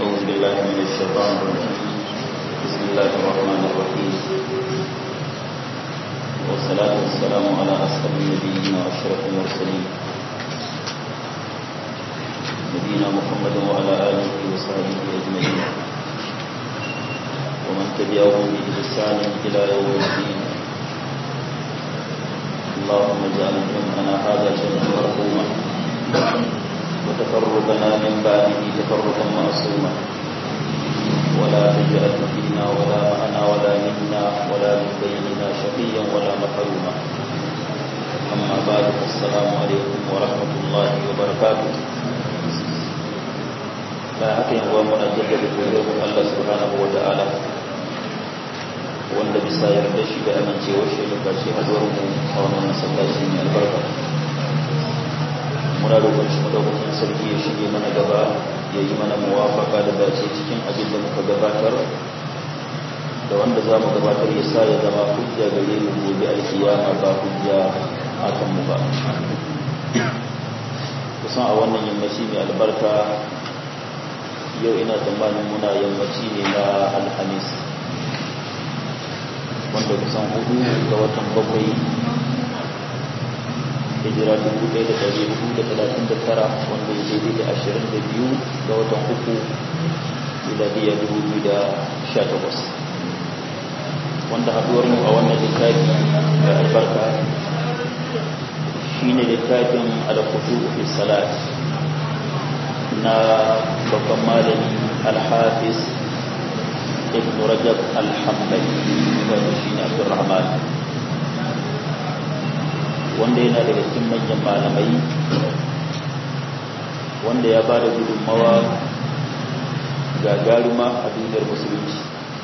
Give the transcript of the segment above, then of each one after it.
أعوذ بالله من الشيطان الرجيم. بسم الله الرحمن الرحيم، والصلاة والسلام على أسعد النبيين وأشرف المرسلين نبينا محمد وعلى آله وصحبه أجمعين ومن تبعهم بإحسان إلى يوم الدين. اللهم اجعل جمعنا هذا جمعا مرحوما وتفرقنا من بعده تفرقا معصوما، ولا تجعل فينا ولا معنا ولا منا ولا من بيننا شقيا ولا محروما. أما بعد، السلام عليكم ورحمة الله وبركاته. لا حكي هو منجد بقلوب الله سبحانه وتعالى wanda bisa yarda shi da amincewar shi da kashi hazuwar mu a wannan masallaci mai albarka. Muna roƙon shi madaukakin sarki ya shige mana gaba, ya yi mana muwafaka da dace cikin abin da muka gabatar da wanda za mu gabatar, ya sa ya zama hujja gare mu gobe alkiyama ba hujja a kan mu ba. Kusan a wannan yammaci mai albarka yau ina tsammanin muna yammaci ne na alhamis, wanda kusan 4 ga watan 7 hijira 1439, wanda ya daidai da 22 ga watan 3 miladiya 2018, wanda haduwar mu a wannan littafi da albarka shine littafin al-khutu fi salat na babban malami al-hafiz ibn Rajab al-Hanbali, wanda shi ne Abdurrahman, wanda yana daga cikin manyan malamai wanda ya ba da gudunmawa gagaruma a duniyar musulunci,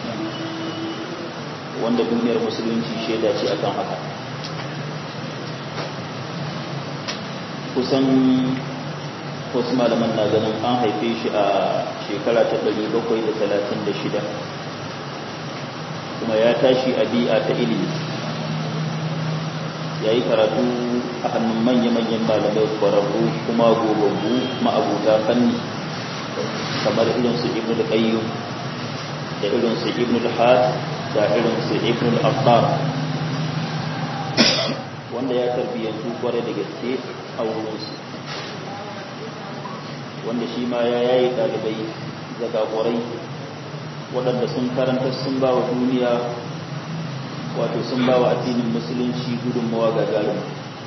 wanda duniyar musulunci shaida ce akan haka. Kusan wasu malaman na ganin an haife shi a shekara ta 736, kuma ya tashi a bi'a ta ilimi, ya yi karatu a hannun manya-manyan malamai kwararru kuma gogaggu ma'abuta fanni kamar irinsu ibn al-qayyum da irinsu ibn al-had da irinsu ibn al-abbar, wanda ya tarbiyyantu kwarai da gaske a wurinsu, wanda shi ma ya yayi ɗalibai zagagorai waɗanda sun karanta sun ba wa duniya, wato sun ba wa addinin musulunci gudunmawa gagarin,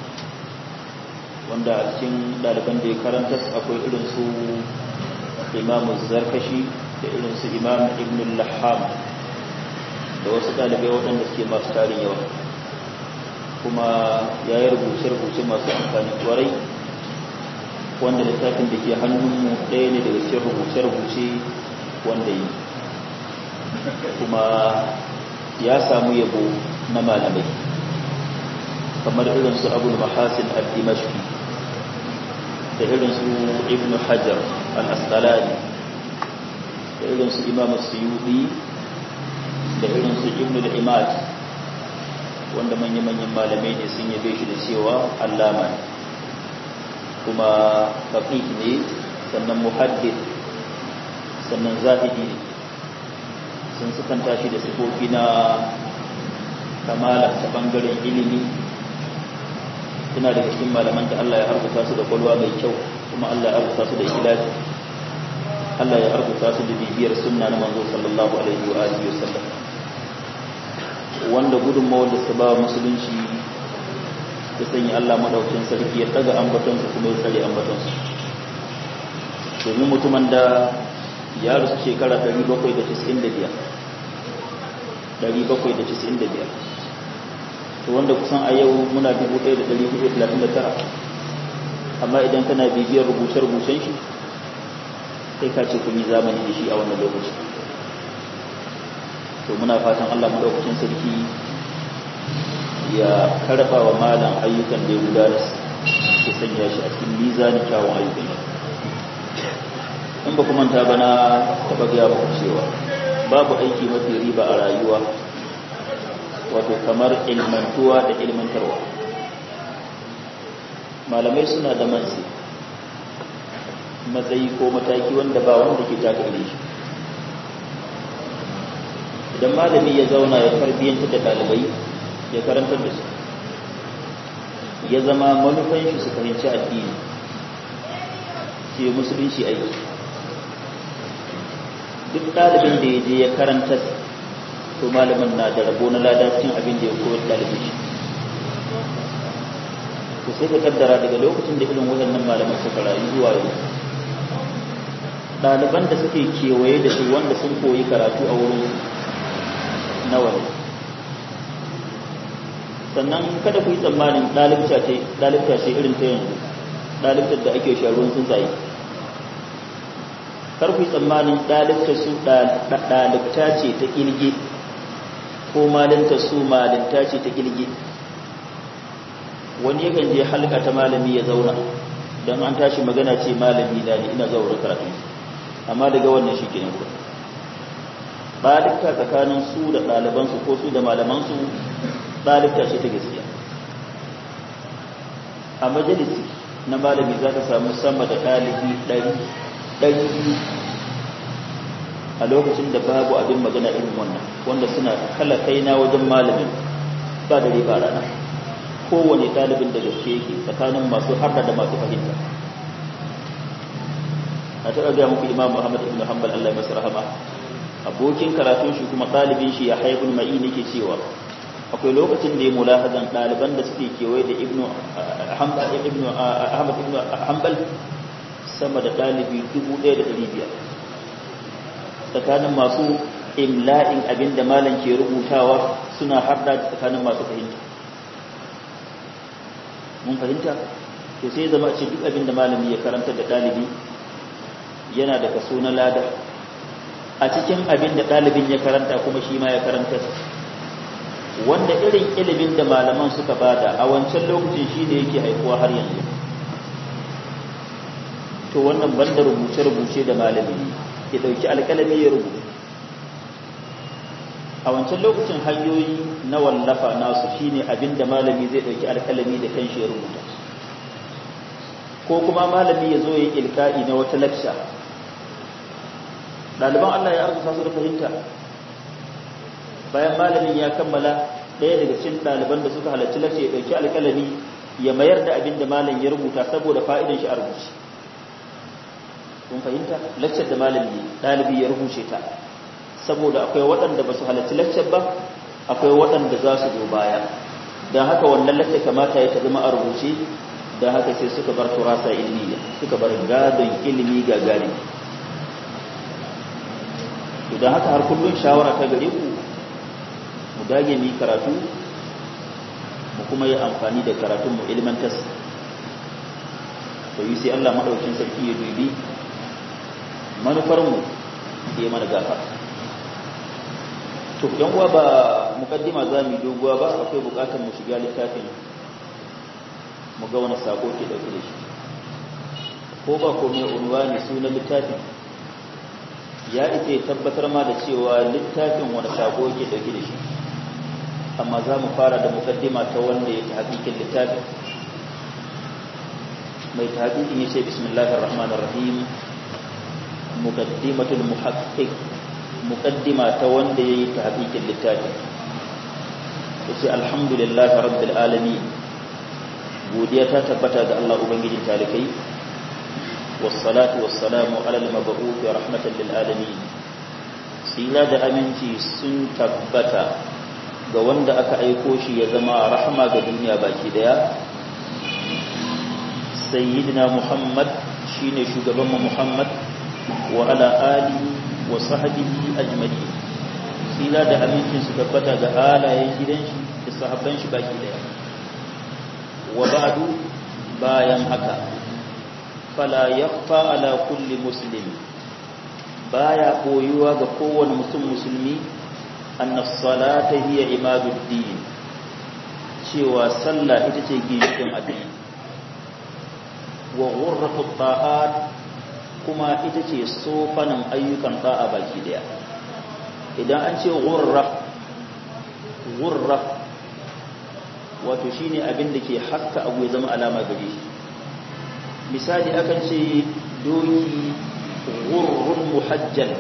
wanda a cikin ɗaliban da ya karanta akwai irinsu imamu zarkashi da irinsu imam ibn laham da wasu ɗalibai waɗanda suke masu tarin yawa, kuma ya yi rubuce-rubuce masu amfani kwarai, wanda littafin da ke hannunmu ɗaya ne daga cikin rubuce-rubuce wanda yi, kuma ya samu yabo na malamai kamar irinsu abul mahasin al-dimashqi da irinsu ibn hajar al-asqalani da irinsu imam as-suyuti da irinsu ibn al-imad, wanda manya-manyan malamai ne sun yabe shi da cewa allama ne, kuma faqih ne, sannan muhaddith, sannan zahidi ne. Sun sukan tashi da sifofi na kamala ta bangaren ilimi. Suna da cikin malaman da Allah ya arzuta su da kwalwa mai kyau, kuma Allah ya arzuta su da ikhlasi, Allah ya arzuta su da bibiyar sunna na manzo sallallahu alaihi wa alihi wasallam, wanda gudunmawar da su ba musulunci ya sanya Allah madaukakin sarki ya daga ambatonsu kuma ya tsare ambatonsu. Domin mutumin da ya rasu shekara 795, to wanda kusan a yau muna 1439, amma idan kana bibiyar rubuce-rubucen shi sai ka ce kun yi zamani da shi a wannan lokaci. To muna fatan Allah madaukakin sarki ya karba wa malam ayyukan da ya gudanar, ya sanya shi a cikin mizanin kyawun ayyukan shi. In ba kuma ta bana taɓa gaya muku cewa babu aiki mafi riba a rayuwa wato kamar ilmantuwa da ilmantarwa. Malamai suna da mansi matsayi ko mataki wanda ba wanda ke taka gare shi. Idan malami ya zauna ya tarbiyyantar da ɗalibai ya karantar da su, ya zama manufan shi su fahimci addini, ce musulunci aiki, duk ɗalibin da ya je ya karanta to malamin na da rabo na ladacin abin da ya koyar ɗalibin shi. to sai ka kaddara daga lokacin da irin waɗannan malaman suka rayu zuwa yau, ɗaliban da suke kewaye da su wanda sun koyi karatu a wurin nawa ne. Sannan kada ku yi tsammanin ɗalibta ce irin ta yanzu, ɗalibtar da ake sharuwan tsuntsaye. Kar ku yi tsammanin ɗalibta su ɗalibta ce ta ƙirge, ko malinta su malinta ce ta ƙirge. Wani yakan je halka ta malami ya zauna, don an tashi magana ce malami na ne ina zaura karatu, amma daga wannan shi kenan ku. Ɗalibta tsakanin su da ɗalibansu ko su da malamansu ɗalibta ce ta gaskiya. A majalisi na malami za ka samu sama da ɗalibi 100 a lokacin da babu abin magana irin wannan, wanda suna kala kaina wajen malamin ba da riba rana. Kowane ɗalibin da gaske yake tsakanin masu harda da masu fahimta. Na taɓa gaya muku Imam Muhammad ibn Hanbal Allah ya masa rahama, abokin karatun shi kuma ɗalibin shi ya haibun ma'i nake cewa akwai lokacin da ya mulahazan ɗaliban da suke kewaye da Ahmad ibn Hanbal sama da ɗalibi 1,500 tsakanin masu imla'in abin da malam ke rubutawa suna harda tsakanin masu fahimta. Mun fahimta? To sai zama ce duk abin da malami ya karanta da ɗalibi yana da kaso na lada a cikin abin da ɗalibin ya karanta kuma shi ma ya karanta, wanda irin ilimin da malaman suka bada a wancan lokacin shi ne yake haifuwa har yanzu. To wannan banda rubuce-rubuce da malami ya ɗauki alƙalami ya rubuta. A wancan lokacin hanyoyi na wallafa nasu shine abin da malami zai ɗauki alƙalami da kanshi ya rubuta, ko kuma malami ya zo ya yi ilka'i na wata laksha. Ɗaliban Allah ya arzuta su da fahimta, bayan malamin ya kammala, ɗaya daga cikin ɗaliban da suka halarci laksha ya ɗauki alƙalami ya mayar da abin da malam ya rubuta saboda fa'idan shi a rubuce. Kun fahimta? Lakcar da malami ɗalibi ya rubuce ta, saboda akwai waɗanda ba su halarci lakcar ba, akwai waɗanda za su zo baya, don haka wannan lakcar kamata ya ta zama a rubuce. Don haka sai suka bar turasa ilmiya, suka bar gadon ilimi gagari. Don haka har kullum shawara ta gare ku, mu dage mu karatu, mu kuma yi amfani da karatun mu ilmantas. To yi sai Allah madaukakin sarki ya dubi manufar mu sai mana gafa. To yan uwa ba mukaddima za mu doguwa ba, akwai bukatar mu shiga littafin mu ga wani sako ke dauke da shi, ko ba komai unwani sunan littafin ya ita tabbatar ma da cewa littafin wani sako ke dauke da shi. Amma za mu fara da mukaddima ta wanda ya tahqiqin littafin. Mai tahqiqin yace bismillahir rahmanir rahim, muqaddimatul muhaqqiq, muqaddima ta wanda yayi tahqiqin littafin. Yace alhamdulillahi rabbil alamin, godiya ta tabbata ga Allah ubangijin talikai, wassalatu wassalamu ala al-mab'uth rahmatan lil alamin. Sila da aminci sun tabbata ga wanda aka aiko shi ya zama rahama ga duniya baki daya, sayyidina Muhammad, shine shugaban mu Muhammad, wa ala alihi wa sahbihi ajma'in. Sila da aminci su tabbata ga alayen gidan shi da sahabban shi baki daya. Wa ba'du, bayan haka, fala yakhfa ala kulli muslim, baya koyuwa ga kowane musulmi, anna salata hiya imaduddin, cewa sallah ita ce ginshikin addini, wa ghurratu ta'at, kuma ita ce sofanin ayyukan da'a baki daya. Idan an ce ghurra wato shine abin da ke haska abu ya zama alama gare shi. Misali akan ce doki ghurrun muhajjal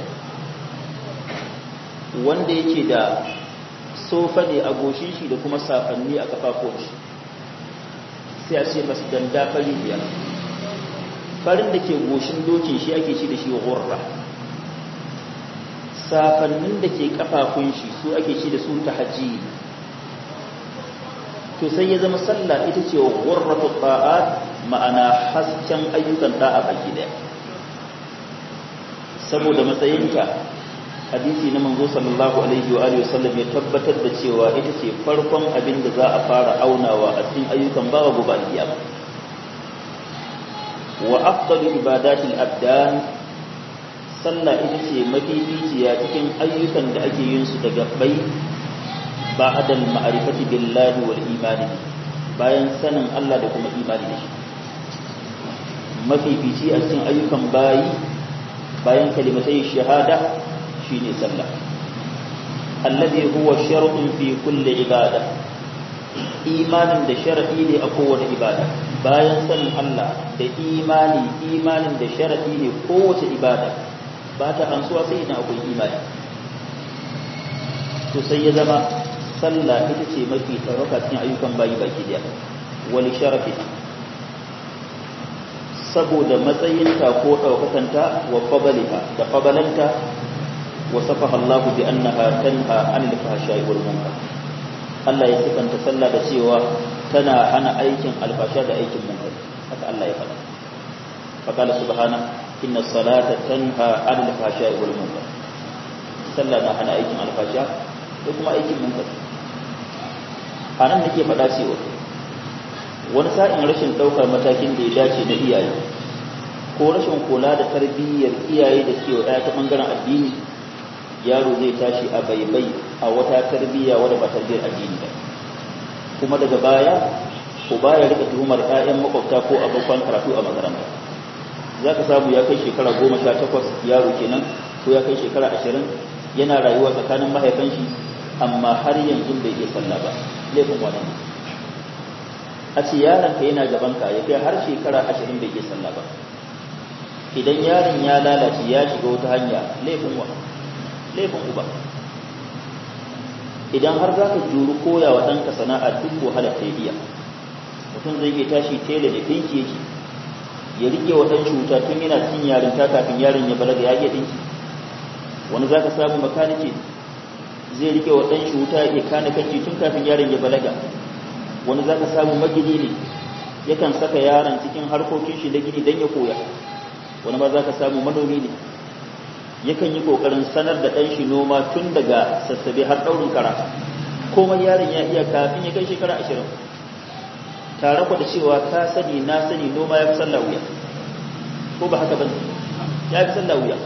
wanda yake da sofa ne a goshin shi da kuma safanni a kafafun shi sai a ce masu danda fari biyar. Farin da ke goshin dokin shi ake ci da shi ghurra, safannin da ke kafafun shi su ake ci da su tahajji. To sai ya zama sallah ita ce ghurratu ta'at, ma'ana hasken ayyukan da'a baki daya. Saboda matsayinta hadisi na manzo sallallahu alaihi wa alihi wasallam ya tabbatar da cewa ita ce farkon abin da za a fara aunawa a cikin ayyukan bawa gobe kiyama. Wa afdalu ibadatil abdan, sallah ita ce mafificiya cikin ayyukan da ake yin su daga bai ba'da al-ma'rifati billahi wal imani, bayan sanin Allah da kuma imani da shi. Mafifici a cikin ayyukan bayi bayan kalimatai shahada shine sallah, alladhi huwa shartun fi kulli ibada, imanin da shar'i ne a kowace ibada. Bayan sanin Allah da imanin da shar'i ne kowace ibada ba ta amsuwa sai idan akwai imani. To sai ya zama sallah ita ce mafi tsaraka cikin ayyukan bayi baki daya, wali sharafi saboda matsayinta ko daukakanta wa fadliha da fadlanta. وصفها الله بأنها تنهى عن الفحشاء والمنكر. Allah ya sifanta sallah da cewa tana hana aikin alfasha da aikin munkar, haka Allah ya faɗa. Faqala subhanahu inna salata tanha 'anil fahsha'i wal munkar. Sallah na hana aikin alfasha da kuma aikin munkar. Anan nake faɗa cewa wani sa'in rashin daukar matakin da ya dace na iyaye ko rashin kula da tarbiyyar iyaye da suke wa ta bangaren addini, yaro zai tashi a baibai a wata tarbiyya wadda ba tarbiyyar addini ba, kuma daga baya ko baya rika tuhumar ƴaƴan makwabta ko abokan karatu a makaranta. Zaka samu ya kai shekara 18 yaro kenan, ko ya kai shekara 20 yana rayuwa tsakanin mahaifan shi, amma har yanzu bai iya sallah ba. Laifin wannan a ce yaron ka yana gaban ka ya kai har shekara 20 bai iya sallah ba. Idan yaron ya lalace ya shiga wata hanya, laifin uba. Idan har za ka juri koya wa ɗanka sana'a duk wahalar ta iya, mutum zai iya tashi tela da ɗinki yake ya rike wa ɗan cuta tun yana cin yarinta kafin yaron ya balaga ya iya ɗinki. Wani za ka samu makaniki zai rike wa ɗan cuta ya kana kanci tun kafin yaron ya balaga. Wani za ka samu magini ne yakan saka yaron cikin harkokin shi na gini don ya koya. Wani ma za ka samu manomi ne yakan yi kokarin sanar da ɗan shi noma tun daga sassabe har ɗaurin kara, komai yaron ya iya kafin ya kai shekara 20. Tare ku da cewa ka sani na sani noma ya fi sallah wuya, ko ba haka bane? Ya fi sallah wuya.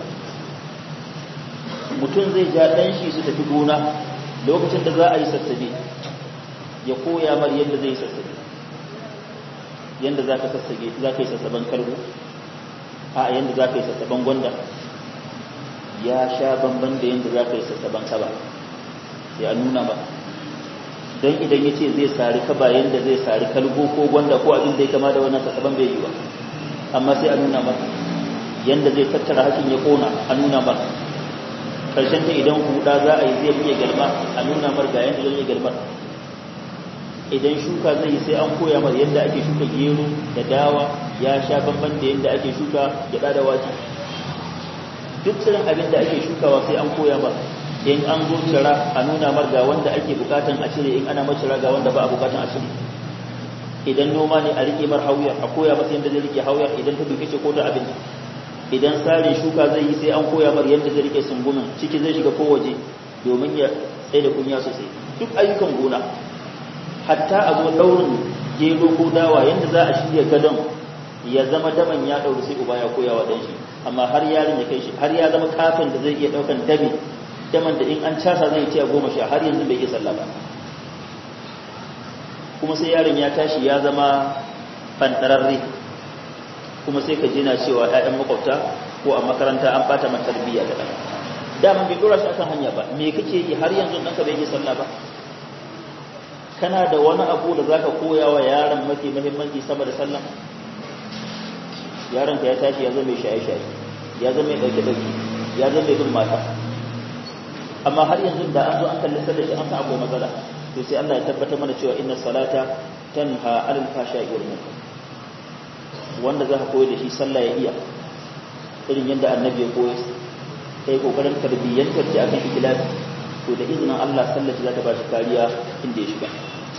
Mutum zai ja ɗan shi su tafi gona lokacin da za a yi sassabe, ya koya mar yadda zai yi sassabe, yadda za ka yi sassaben kalgo, a yadda za ka yi sassaben gwanda, ya sha bamban da yadda za ka yi sassaban kaba, sai a nuna ba. Don idan ya ce zai sari kaba yadda zai sari kalgo ko gwanda ko abin da ya kama da wannan sassaban bai yi ba, amma sai a nuna ba yadda zai tattara hakin ya kona, a nuna ba. Karshen ta idan huda za a yi zai iya galma, a nuna mar ga yadda zai galmar. Idan shuka zai yi sai an koya mar yadda ake shuka gero da dawa, ya sha bamban da yadda ake shuka gyaɗa da wake. Duk tsirin abin da ake shukawa sai an koya ba. In an zo cira a nuna mar ga wanda ake bukatan a cire, in ana macira ga wanda ba a bukatan a cire. Idan noma ne a rike mar hauyar, a koya masa yadda zai rike hauyar idan ta duke ce ko ta abin. Idan sare shuka zai yi sai an koya mar yadda zai rike sungumin, ciki zai shiga ko waje domin ya tsaye da kunya sosai. Duk ayyukan gona, hatta a zo daurin gero ko dawa yadda za a shirya gadon ya zama daman ya dauri sai uba ya koya wa dan shi. Amma har yaron ya kai shi har ya zama kafin da zai iya daukan daman da in an casa zai ci a 10 har yanzu bai iya sallah ba. Kuma sai yaron ya tashi ya zama fantararre, kuma sai ka jina cewa ƴaƴan makwabta ko a makaranta an bata mata tarbiyya da ɗan. Daman bai dora shi akan hanya ba, me kake yi har yanzu ɗanka bai iya sallah ba? Kana da wani abu da zaka koya wa yaron mafi muhimmanci sama da sallah? yaron ka ya tashi ya zama mai shaye-shaye, ya zama mai dauke-dauke, ya zama mai bin mata, amma har yanzu da an zo an kalli sallar shi an san akwai matsala, to sai Allah ya tabbatar mana cewa inna salata tanha 'anil fahsha'i wal munkar. Wanda za ka koyi da shi sallah ya iya irin yadda annabi ya koyi, kai kokarin tarbiyyantar da akan ikhlasi, to da izinin Allah sallar za ta ba shi kariya inda ya shiga.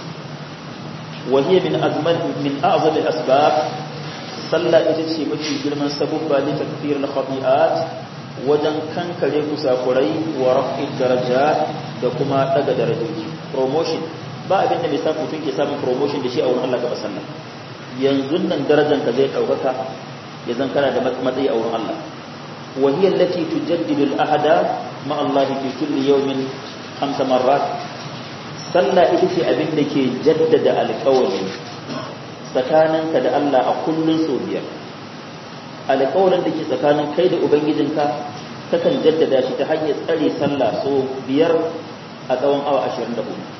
wa hiya min a'zam al-asbab, sallah ita ce mafi girman sabubba li takfir al-khati'at, wajen kankare kusakurai wa raf'i darajat, da kuma daga darajoji, promotion. Ba abin da mai sa mutum ke samun promotion da shi a wurin Allah ga sallah. Yanzu nan darajar ka zai daukaka, ya zan kana da matsayi a wurin Allah. wa hiya allati tujaddidu al-ahda ma Allah fi kulli yawmin 5 marrat. Sallah ita ce abin da ke jaddada alƙawari tsakaninka da Allah a kullun sau 5. Alƙawarin da ke tsakanin kai da ubangijinka kakan jaddada shi ta hanyar tsare sallah sau 5 a tsawon awa 24.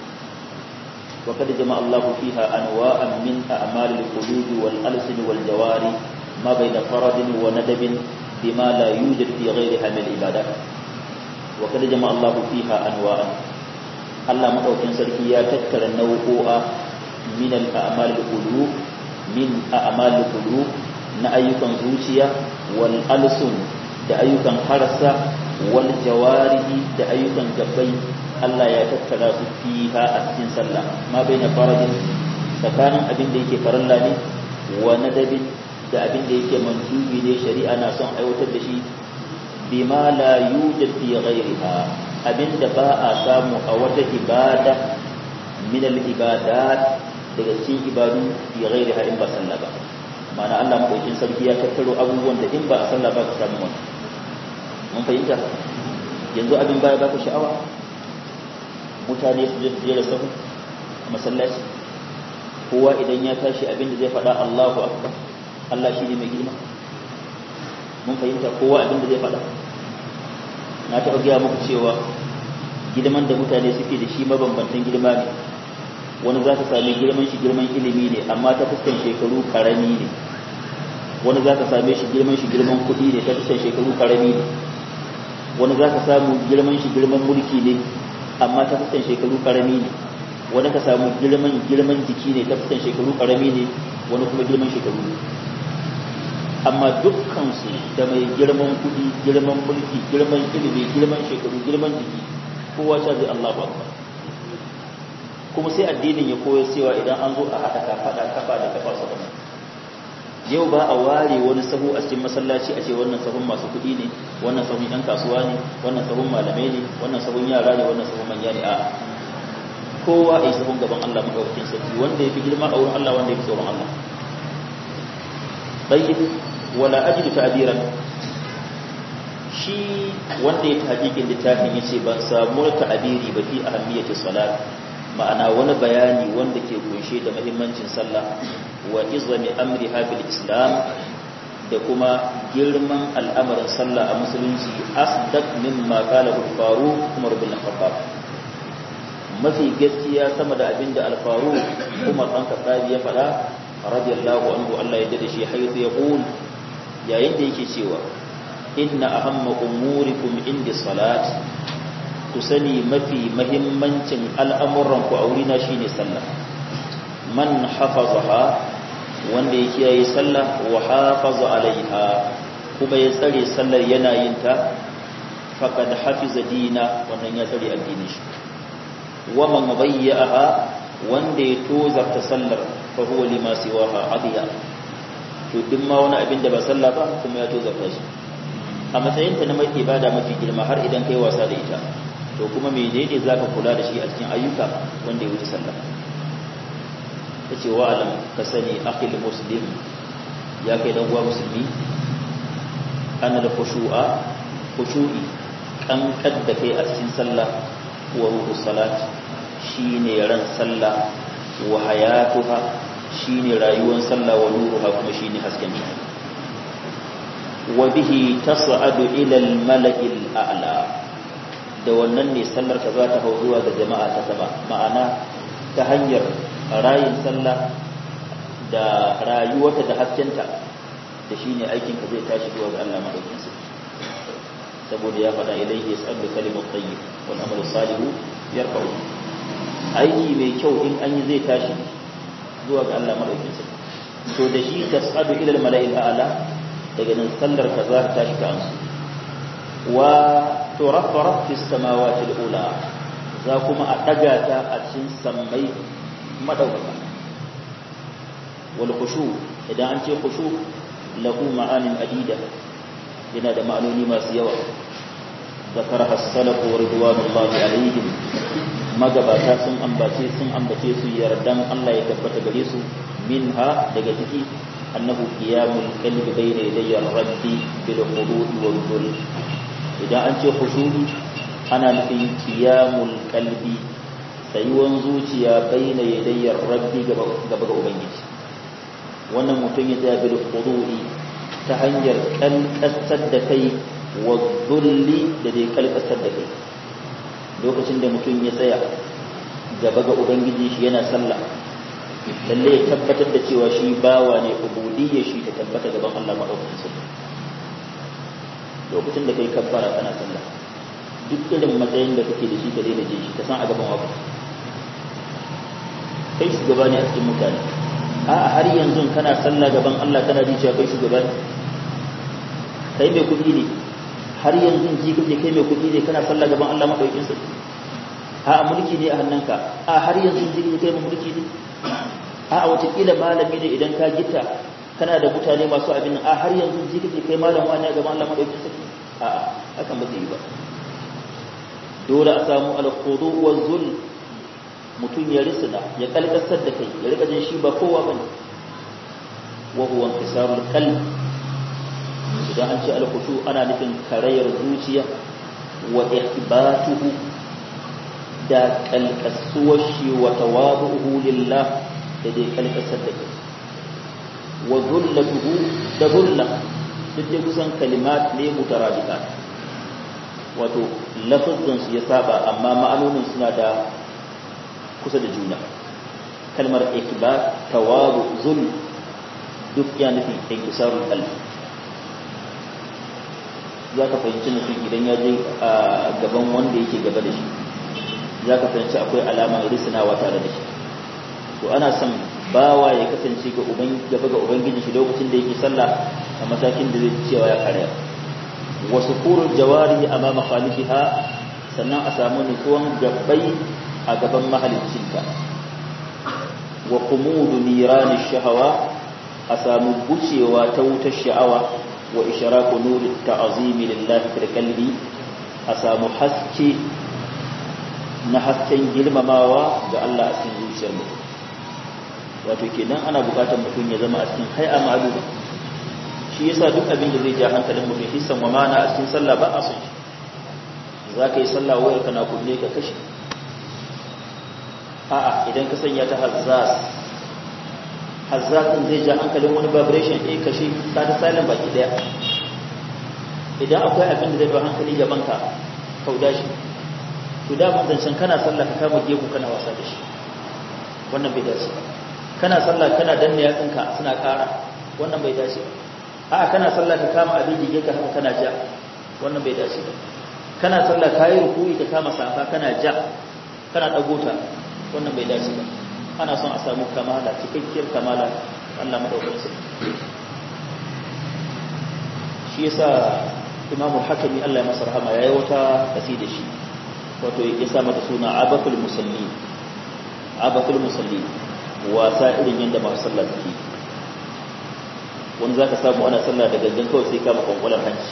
wa kad jama'a Allahu fiha anwa'an min a'malil qulubi wal alsini wal jawari ma bayna faradin wa nadabin bima la yujad fi ghayriha min ibadat. wa kad jama'a Allahu fiha anwa'an, Allah madaukin sarki ya tattara nau'o'a min al-a'malil qulub, min a'malil qulub, na ayyukan zuciya, wal alsun, da ayyukan harsa, wal jawarihi, da ayyukan gabbai. Allah ya tattara su fiha a cikin sallah, ma baina faradin, tsakanin abin da yake farilla ne, wa nadabin, da abin da yake mandubi ne, shari'a na son aiwatar da shi, bima la yujad fi ghayriha, abin da ba a samu a wata ibada min al-ibadat, daga cikin ibadu fi ghayriha in ba sallah ba. Ma'ana Allah madaukin sarki ya tattaro abubuwan da in ba a sallah ba ka samu wani. Mun fahimta? Yanzu abin baya baka sha'awa, mutane su je da sahu a masallaci, kowa idan ya tashi abin da zai faɗa Allahu akbar, Allah shi ne mai girma. Mun fahimta? Kowa abin da zai faɗa. Na taɓa gaya muku cewa girman da mutane suke da shi mabambantan girma ne. Wani za ka sami girman shi girman ilimi ne, amma ta fuskan shekaru karami ne. Wani za ka same shi girman kuɗi ne, ta fuskan shekaru karami ne. Wani za ka samu girman shi girman mulki ne, amma ta fuskan shekaru karami ne. Wani ka samu girman jiki ne, ta fuskan shekaru karami ne. Wani kuma girman shekaru ne. Amma dukkansu da mai girman kuɗi, girman mulki, girman ilimi, girman shekaru, girman jiki, kowa ta zai Allahu akbar. Kuma sai addinin ya koyar cewa idan an zo a haɗa kafa da kafa sabon. Yau ba a ware wani sahu a cikin masallaci a ce wannan sahun masu kuɗi ne, wannan sahun ɗan kasuwa ne, wannan sahun malamai ne, wannan sahun yara ne, wannan sahun manya ne. A kowa a yi sahun gaban Allah maɗaukakin sarki, wanda ya fi girma a wurin Allah, wanda ya fi tsoron Allah. Bayyid wala ajidu ta'biran, shi wanda ya tahqiqin littafin yace ban samu ta'biri ba fi ahammiyati salat, ma'ana wani bayani wanda ke kunshe da muhimmancin sallah wa izami amriha fil islam, da kuma girman al'amarin sallah a musulunci, asdaq mimma qala al-faruq Umar bin Khattab, mafi gaskiya sama da abinda al-faruq Umar dan Khattab ya faɗa radiyallahu anhu, Allah ya dade shi, haythu yaqul, yayin da yake cewa inna ahamma umurikum indi salat, ku sani mafi mahimmancin al'amuran ku a wurina shine sallah. Man hafazaha, wanda ya kiyaye sallah, wa hafaza alaiha, kuma ya tsare sallar yana yin ta, faqad hafiza dina, wannan ya tsare addinin shi. Wa man bayyaha, wanda ya tozarta sallar, fa huwa lima siwaha adiya, to duk ma wani abin da ba sallah ba kuma ya tozarta shi. A matsayinta na mai ibada mafi girma, har idan kai wasa da ita, to kuma menene zaka kula da shi a cikin ayyuka wanda ya wuce sallah? Tace wa alam, ka sani akhil muslim, ya kai dan uwa musulmi, anna da khushu'i kan kadda kai a cikin sallah, wa ruhu salat, shine ran sallah, wa hayatuha, shine rayuwar sallah, wa nuruha, kuma shine hasken ta. Wa bihi tas'adu ila al-mala'il a'la, da wannan ne sallar ka za ta hau zuwa ga jama'a ta sama, ma'ana ta hanyar rayin sallah da rayuwarta da haskenta da shine aikin ka zai tashi zuwa ga Allah madaukakin sarki saboda ya faɗa ilayhi yas'alu kalimatu tayyib wal amalu salihu yarfa'u aiki mai kyau in an yi zai tashi zuwa ga Allah madaukakin sarki to da shi tas'adu ila al mala'il a'la daga nan sallar ka za ta tashi ka ansu wa turaffarat fis samawati al ula za kuma a daga ta a cikin sammai madaukaka wal khushu idan an ce khushu lahu ma'anin adida yana da ma'anoni masu yawa zakaraha as-salaf wa ridwanullahi alaihim magabata sun ambace su yardan Allah ya tabbata gare su minha daga ciki annahu qiyamul qalbi bayna yaday ar-rabbi bil khudu' wal dhul idan an ce khushu'i ana nufin qiyamul qalbi sayuwan zuciya bayna yaday ar-rabbi gaba ga ubangiji wannan mutum ya tsaya bil khudu'i ta hanyar kalkasar da kai wa dhulli da dai kalkasar da kai lokacin da mutum ya tsaya gaba ga ubangiji shi yana sallah lalle ya tabbatar da cewa shi bawa ne ubudiyya shi ta tabbata gaban Allah madaukakin sarki lokacin da kai kabbara kana sallah duk irin matsayin da kake da shi ka daina jin shi ka san a gaban wa kai shugaba ne a cikin mutane a'a har yanzu kana sallah gaban Allah kana ji cewa kai shugaba ne kai mai kudi ne har yanzu ji kake kai mai kudi ne kana sallah gaban Allah madaukakin sarki a'a mulki ne a hannunka a har yanzu ji kake kai mai mulki ne a'a wata kila malami ne idan ka gita kana da mutane masu abin a har yanzu ji kake kai malam wani gaban Allah madaukakin sarki a'a hakan ba zai yi ba dole a samu al-khudu wa zul mutum ya risina ya kalkasar da kai ya rika jin shi ba kowa bane wa huwa intisarul qalb idan an ce al-khushu ana nufin karayar zuciya wa ihbatuhu da kalkasuwar shi wa tawadu'uhu lillah da dai kalkasar da kai wa dhullatuhu da dhulla duk da kusan kalimat ne mutaradikat wato lafazin su ya saba amma ma'anonin suna da kusa da juna kalmar ikbar tawadu zul duk ya nufi inkisarul qalbi zaka fahimci mutum idan ya je a gaban wanda yake gaba da shi zaka fahimci akwai alama risnawa tare da shi to ana son bawa ya kasance gaba ga ubangiji shi lokacin da yake sallah a matakin da zai cewa ya karya wasu kurul jawari amama khalifiha sannan a samu nutsuwan gabbai a gaban mahaliccinka wa qumudu niranish shahawa a samu gucewa ta wutar sha'awa wa ishraqu nuri ta'zimi lillahi fil qalbi a samu haske na hasken girmamawa ga Allah a cikin zuciyar mutum wato kenan ana bukatar mutum ya zama a cikin hay'a ma'luba shi yasa duk abin da zai ja hankalin mutum hissan wa mana a cikin sallah ba a son shi zaka yi sallah wayar kana kunne ka kashe a'a idan ka sanya ta hazzas din zai ja hankalin wani vibration kashe ka ta silent baki daya idan akwai abin da zai ba hankali gaban ka kauda shi to da mun zancen kana sallah ka kama gefu kana wasa da shi wannan bai dace ba kana sallah kana danne yatsunka suna ƙara wannan bai dace ba a'a kana sallah ka kama abin dige ka haka kana ja wannan bai dace ba kana sallah kayi ruku'i ka kama safa kana ja kana dago ta wannan bai dace ba ana son a samu kamala cikakkiyar kamala Allah madaukakin sarki shi yasa Imam al-Hakimi Allah ya masa rahama yayi wata kasida shi wato ya sa mata suna abatul musallin wasa irin yanda masu sallah suke wani zaka samu ana sallah da gangan kawai sai kama kwankwalar hanci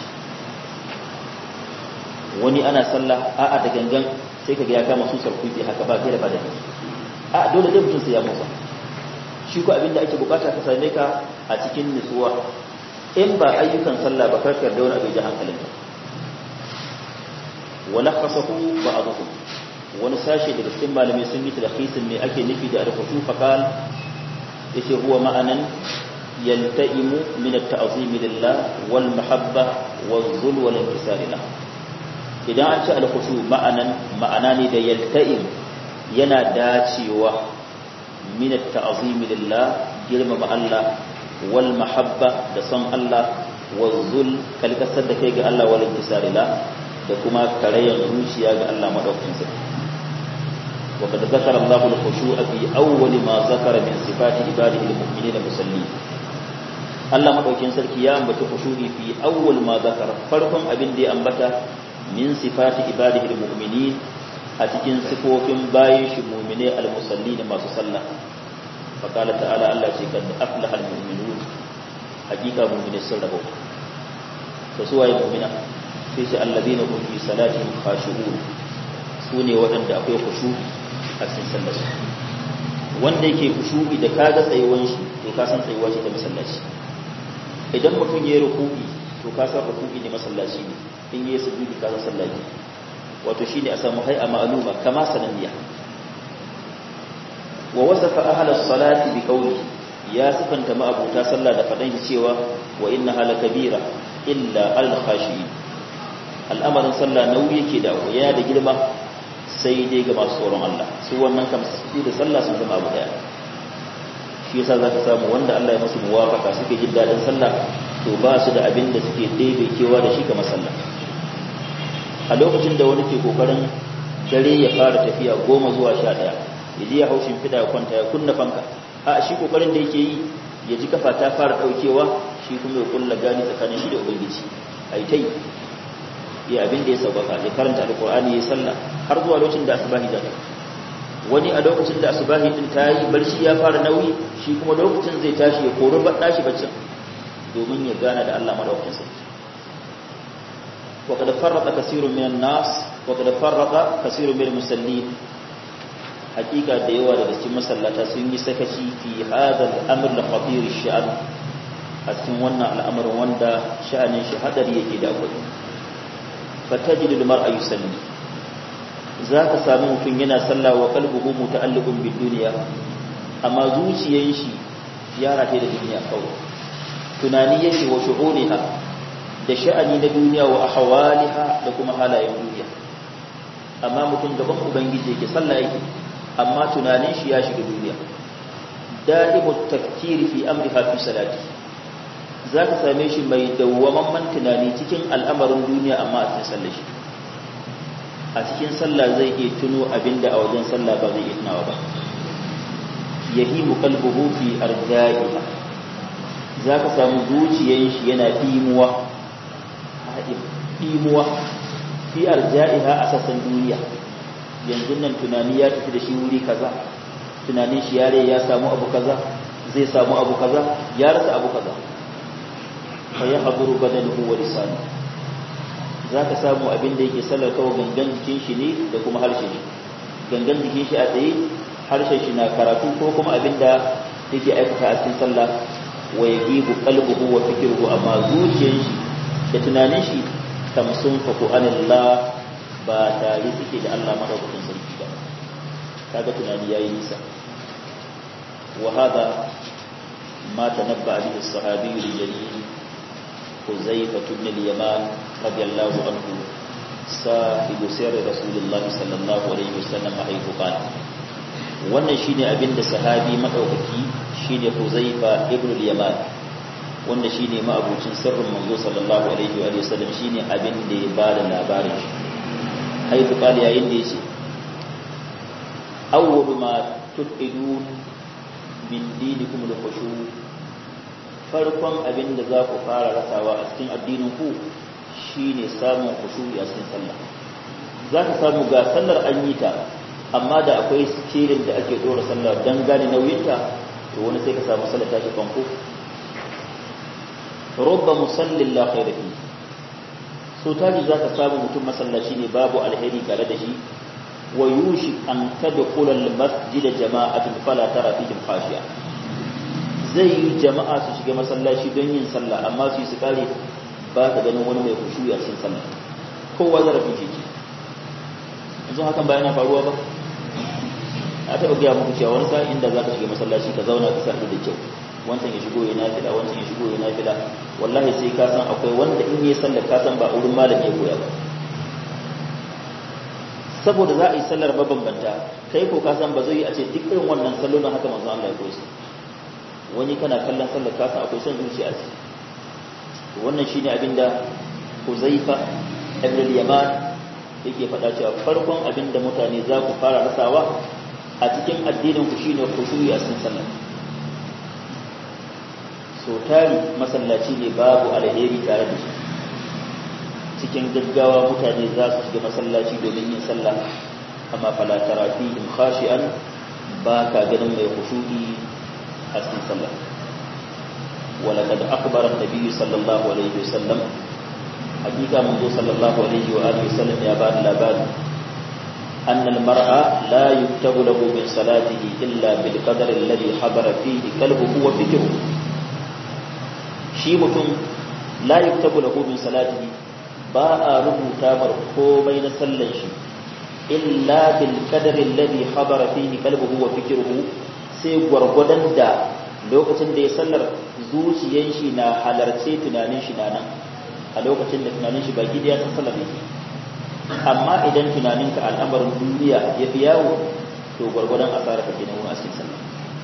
wani ana sallah a'a da gangan sai kaga ya kama susar kuɗi haka ba kai da badani a dole dai mutum sai ya motsa shi ko abinda ake bukata ka same ka a cikin nutsuwa in ba ayyukan sallah ba karkar da wani abin da hankalinka wala khasahu ba'dhum wani sashi daga cikin malamai sun yi talhisin me ake nufi da al-khushu faqal yace huwa ma'anan yaltaimu min at-ta'zim lillah wal mahabba wal zul wal inkisar lahu idan an ce al-khushu ma'ana ne da yaltaim yana dacewa min at-ta'zim lillah girmama Allah wal mahabba da son Allah wazzul kalkasar da kai ga Allah wal intisari la da kuma karayan zuciya ga Allah madaukakin sarki wa kad zakara Allahu al-khushu'a fi awwal ma zakara min sifati ibadihi al-mu'minina musallin Allah madaukakin sarki ya ambata khushu'i fi awwal ma zakara farkon abin da ya ambata min sifati ibadihi al-mu'minin a cikin sifofin bayin shi mu'mine al-musallin masu sallah fa qala ta'ala Allah ce kad aflaha al-mu'minun hakika mu'mine sun rabo to su waye mu'mina sai shi alladina hum fi salatihim khashu'un sune waɗanda akwai khushu'i a cikin sallar su wanda yake khushu'i da kaga tsayuwan shi to ka san tsayuwa ce ta masallaci idan mutum yayi ruku'i to ka san ruku'i ne masallaci ne in yayi sujudi ka san sallaci wato shine a samu hay'a ma'luma kama sananniya wa wasafa ahla as-salati bi qawlihi ya sifanta ma'abuta sallah da fadan shi cewa wa innaha lakabira illa al-khashi'in al'amarin sallah nauyi yake da ya da girma sai dai ga masu tsoron Allah su wannan kam su da sallah sun zama abu daya shi yasa zaka samu wanda Allah ya musu muwafaka suke jin dadin sallah to ba su da abin da suke kewa da shi kamar sallah a lokacin da wani ke kokarin dare ya fara tafiya 10 zuwa 11 ya je ya haushin fida ya kwanta ya kunna fanka a shi kokarin da yake yi ya ji kafa ta fara daukewa shi kuma ya kulla gani tsakanin shi da ubangiji ai tai ya abin da ya sauƙaƙa ya karanta alƙur'ani ya sallah har zuwa lokacin da asubahi ta wani a lokacin da asubahi din ta yi barci ya fara nauyi shi kuma lokacin zai tashi ya koro baɗa shi baccin domin ya gana da Allah madaukakin sarki wa qad farraqa kaseerun minan nas wa qad farraqa kaseerun minal musallin hakika da yawa daga cikin masallata sun yi sakaci fi hadha al-amr al-khatir ash-sha'n a cikin wannan al'amarin wanda sha'anin shi hadari yake da akwai fatajidu al-mar'a yusalli zaka samu mutun yana sallah wa qalbuhu muta'alliqun bid-dunya amma zuciyar shi ya rataye da duniya kawai tunani yake wa shu'uniha da sha'ani na duniya wa ahwaliha da kuma halayen duniya amma mutun gaban ubangiji yake sallah yake amma tunanin shi ya shiga duniya da'imut tafkiri fi amriha fi salati za ka same shi mai dawwamamman tunani cikin al'amarin duniya amma a cikin sallah shi a cikin sallah zai iya tuno abinda a wajen sallah ba zai iya tunawa ba yahimu qalbuhu fi arja'iha za ka samu zuciyar shi yana dimuwa fi arja'iha a sassan duniya yanzu nan tunani ya tafi da shi wuri kaza tunanin shi yare ya samu abu kaza zai samu abu kaza ya rasa abu kaza fa ya haduru badanuhu wa lisanu zaka samu abin da yake sallar kawo gangan jikin shi ne da kuma harshen shi gangan jikin shi a tsaye harshen shi na karatu ko kuma abin da yake aikata a cikin sallah wa yajibu qalbuhu wa fikruhu amma zuciyar shi da tunanin shi tamsun fa anillah ba tare suke da Allah madaukakin sarki ba kaga tunani yayi nisa wa hada ma tanabba bihi as-sahabi al-jalil Huzaifa ibn al-Yaman radiyallahu anhu sahibu sirri Rasulullah sallallahu alaihi wasallam haythu qala wannan shine abinda sahabi madaukaki shine Huzaifa ibn al-Yaman wanda shine ma'abucin sirrin manzo sallallahu alaihi wa sallam shine abinda ya bada labarin shi haythu qala yayin da yace awwal ma tuqidun min dinikum al-khushu' farkon abin da za ku fara rasawa a cikin addinin ku shine samun khushu'i a cikin sallah za ka samu ga sallar an yi ta amma da akwai sikirin da ake dora sallah dan gane nauyinta to wani sai ka samu sallar ta shi fanko rubba musallin la khayra fi so taji za ka samu mutum masallaci ne babu alheri tare da shi wa yushi an tadkhula al-masjid jama'atun fala tara fihim khashiya zai yi jama'a su shiga masallaci don yin sallah amma su yi su kare ba ka ganin wani mai kushu a cikin sallah kowa zarafin shi yanzu hakan ba yana faruwa ba a taɓa gaya muku cewa wani sa'in da za ka shiga masallaci ka zauna ka sarfi da kyau wancan ya shigo ya nafila wancan ya shigo ya nafila wallahi sai ka san akwai wanda in yi sallar ka san ba wurin malam ya koya ba saboda za a yi sallar mabambanta kai ko ka san ba zai yi a ce duk irin wannan sallolin haka manzo Allah ya koyi wani kana kallon sallar kasa akwai son zuciya ce. Wannan shine abinda Huzaifa ibn al-Yaman yake faɗa cewa farkon abinda mutane za ku fara rasawa a cikin addinin ku shine khushu'i a cikin sallah. So tari masallaci ne babu alheri tare da shi, cikin gaggawa mutane za su shiga masallaci domin yin sallah, amma fala tara fihim khashi'an, ba ka ganin mai khushu'i a cikin sallah. ولقد أخبر النبي صلى الله عليه وسلم حقيقة منذ صلى الله عليه وآله وسلم يا بان لابان أن المرء لا يكتب له من صلاته إلا بالقدر الذي حضر فيه قلبه وفكره. شيء متم لا يكتب له من صلاته باء ربو تامر كومين سلنش إلا بالقدر الذي حضر فيه قلبه وفكره، سيغور غدن دا lokacin da ya sallar zuciyar shi na halarce tunanin shi na nan, a lokacin da tunanin shi baki da ya san sallar yake. Amma idan tunaninka al'amarin duniya ya fi yawo, to gwargwadon asara ka ke na wurin askin sallar.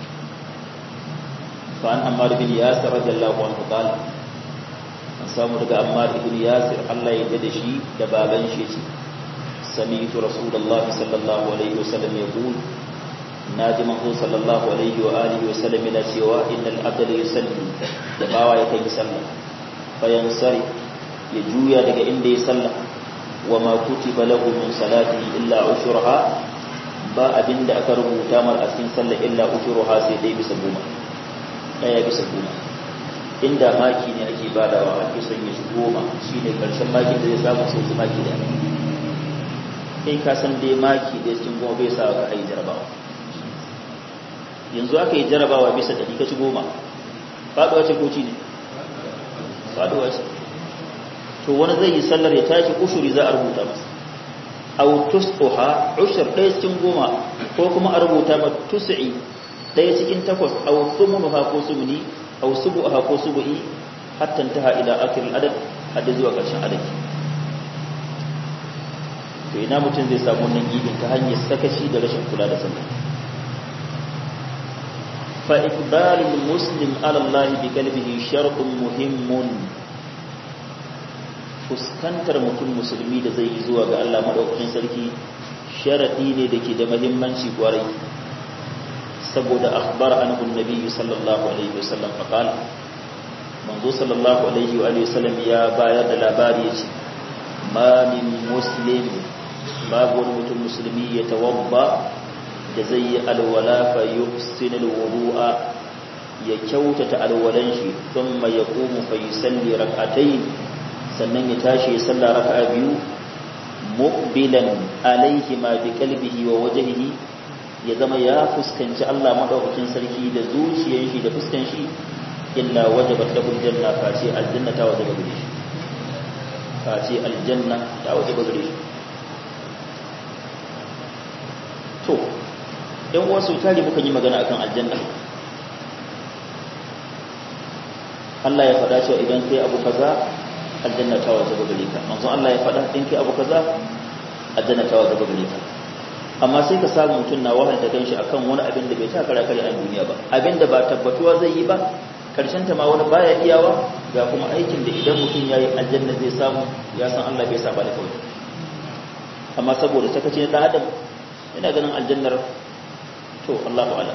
Fa'an Ammar bin Yasir radiyallahu anhu qala, an samu daga Ammar ibn Yasir Allah ya da shi da baban shi ce, sami'tu Rasulullah sallallahu alaihi wasallam yaqul, naji manzo sallallahu alaihi wa alihi wa sallam yana cewa innal abda yusalli, da bawa ya kai sallah, fa yansari, ya juya daga inda ya sallah, wa ma kutiba lahu min salatihi illa ushurha, ba abinda aka rubuta mar a cikin sallah illa ushurha, sai dai bisa goma, daya bisa goma. Inda maki ne ake badawa, ake son ya shi goma, shine karshen maki da zai samu sai maki da kai ka san dai maki da cikin goma bai sa ka ai jarabawa. Yanzu aka yi jarabawa bisa ɗari ka ci goma, faɗuwa ce ko ci ne? Faɗuwa ce. To wani zai yi sallar ya tashi ushuri za a rubuta masa, au tus'uha, ushur ɗaya cikin goma, ko kuma a rubuta ma tus'i ɗaya cikin takwas, au thumunuha ko sumuni, au subu'aha ko subu'i, hatta intaha ila akhir adad, hadda zuwa ƙarshen adadi. To ina mutum zai samu wannan gibin ta hanyar sakaci da rashin kula da sallah. فإقبال المسلم على الله بقلبه شرط مهم. fuskantar mutum musulmi da zai yi zuwa ga Allah madaukakin sarki sharadi ne dake da muhimmanci kwarai, saboda akhbar anhu annabi sallallahu alaihi wasallam faqala, manzo sallallahu alaihi wa alihi wasallam ya bayar da labari yace, ma min muslim, babu wani mutum musulmi ya tawabba da zai yi alwala fa yuhsin alwudu'a, ya kyautata alwalan shi, thumma yaqumu fa yusalli rak'atayn, sannan ya tashi ya salla raka'a biyu, muqbilan alayhi ma bi qalbihi wa wajhihi, ya zama ya fuskanci Allah madaukakin sarki da zuciyar shi da fuskan shi, illa wajabat lahu aljanna, fa ce aljanna ta wajaba gare shi, fa ce aljanna ta wajaba gare shi. To ɗan wasu tare muka yi magana akan aljanna. Allah ya faɗa cewa idan kai abu kaza aljanna ta wajaba gare ka, manzo Allah ya faɗa in kai abu kaza aljanna ta wajaba gare ka. Amma sai ka samu mutum na wahalta kanshi akan wani abin da bai ta kara kare a duniya ba, abin da ba tabbatuwa zai yi ba, karshen ta ma wani baya iyawa, ga kuma aikin da idan mutum yayi aljanna zai samu, ya san Allah bai saba da kawai. Amma saboda sakaci na dan adam ina ganin aljannar to Allahu a'lam.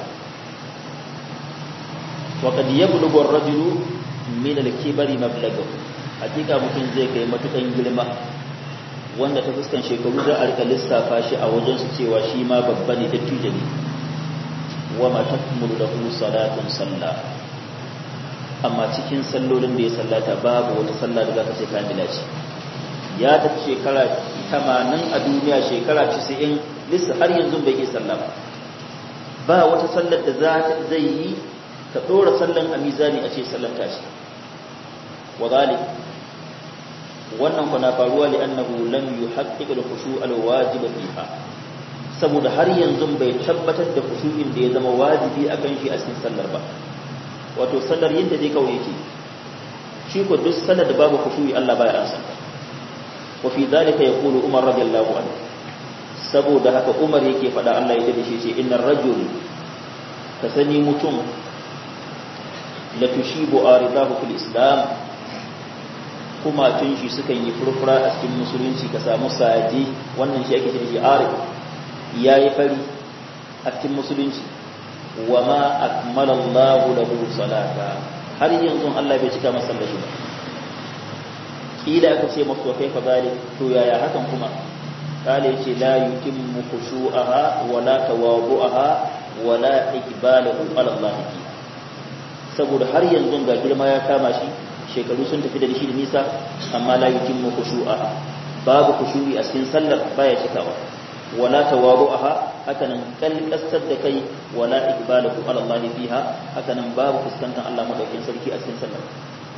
Wa qad yablughu ar-rajulu min al-kibari mablaghahu, hakika mutum zai kai matukan girma wanda ta fuskan shekaru za a rika lissafa shi a wajen su cewa shi ma babba ne, dattijo ne. Wa ma takmulu lahu salatun salla, amma cikin sallolin da ya sallata babu wata sallah da zaka ce kamila ce. Ya tafi shekara 80 a duniya, shekara 90 lissa har yanzu bai yi sallah ba wata sallar da zai yi ka dora sallan a mizani a ce sallar tashi. wa zalik, wannan kuna faruwa li annahu lam yuhaqqiq al-khushu' al-wajib fiha, saboda har yanzu bai tabbatar da khushu'in da ya zama wajibi akan shi a cikin sallar ba. Wato sallar yadda dai kawai yake, shi ko duk sallar da babu khushu'i Allah baya ansa. wa fi dhalika yaqulu Umar radiyallahu anhu, saboda haka Umar yake faɗa Allah ya dace shi ce, innar rajul, ka sani mutum, la tushibu aridahu fil islam, kuma tun shi sukan yi furfura a cikin musulunci, ka samu saji, wannan shi ake cewa arid yayi fari a cikin musulunci. wa ma akmala Allahu lahu salata, har yanzu Allah bai cika masa sallashi ba. kila aka ce masa kai fa zalik, to yaya hakan kuma? kale yace la yutimmu khushu'aha wa la tawadu'aha wa la iqbalahu ala Allah, saboda har yanzu ga girma ya kama shi, shekaru sun tafi da shi da nisa, amma la yutimmu khushu'aha, babu khushu'i a cikin sallar, baya cikawa. wala tawadu'aha, hakanan kalkasar da kai, wala iqbalahu ala Allah fiha, hakanan babu fuskantar Allah madaukakin sarki a cikin sallar.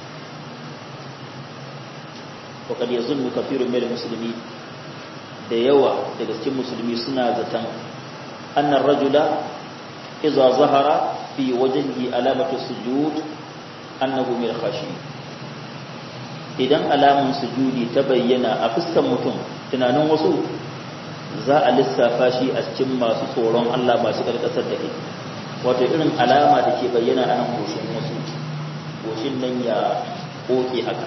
wa kad yazunnu kathirun min al-muslimin, da yawa daga cikin musulmi suna zaton annar rajula idza zahara fi wajhihi alamatu sujud annahu min khashi, idan alamun sujudi ta bayyana a fuskar mutum, tunanin wasu za a lissafa shi a cikin masu tsoron Allah, masu karkasar da kai. wato irin alama da ke bayyana a nan goshin wasu, goshin nan ya koke haka.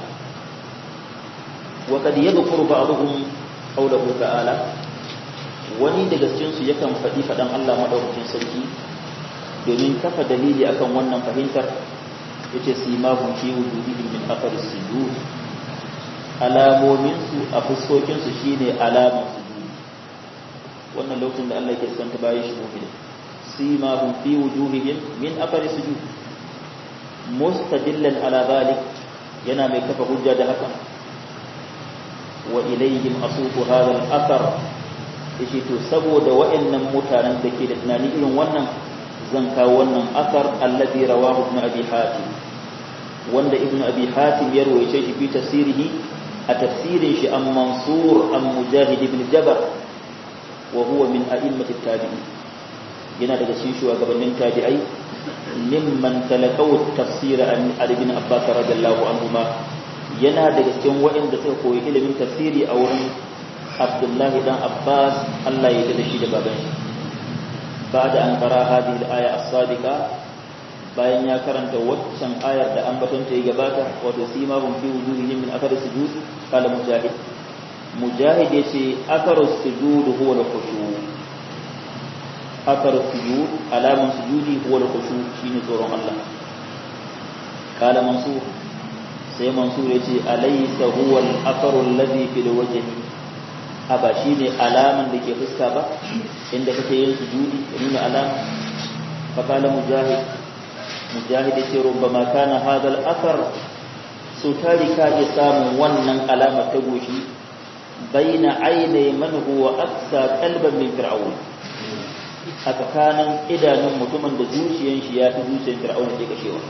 wa kad yadhkuru ba'dhum qawluhu ta'ala, wani daga cikin su yakan faɗi faɗan Allah madaukakin sarki domin kafa dalili akan wannan fahimtar, yace simahum fi wujuhihim min athar as-sujud, alamomin su a fuskokin su shine alaman sujud. wannan lokacin da Allah yake santa bayan shi mu'min, simahum fi wujuhihim min athar as-sujud, mustadillan ala dhalik, yana mai kafa hujja da haka. wa ilayhim asufu hadha al-athar, yace to saboda wa'annan mutanen da ke da tunani irin wannan, zan kawo wannan athar alladhi rawahu ibn abi hatim, wanda ibn abi hatim ya rawaye shi fi tafsirihi, a tafsirin shi an mansur an mujahid ibn jabr, wa huwa min a'immati at-tabi'in, yana daga cikin shugabannin tabi'ai, mimman talaqaw tafsir an ibn abbas radiyallahu anhuma, yana daga cikin waɗanda suka koyi ilimin tafsiri a wurin Abdullahi dan Abbas, Allah ya yarda shi da baban shi. ba'da an qara hadhihi al-aya as-sadiqa, bayan ya karanta waccan ayar da ambaton ta ya gabata, wato simahum fi wujuhihim min athar sujud, qala mujahid yace athar sujud huwa al-khushu', athar sujud, alaman sujudi huwa al-khushu', shine tsoron Allah. qala mansur, sai mansur yace alaysa huwa al-athar alladhi fil wajhi, ba shi ne alaman da ke fuska ba, inda kake yin sujudi ya nuna alama. fakala mujahid ya ce rubbama kana hadal athar, so tari ka iya samun wannan alama ta goshi baina ainai man huwa aksa qalban min fir'aun, a tsakanin idanun mutumin da zuciyan shi ya fi zuciyar fir'aun da kashewa.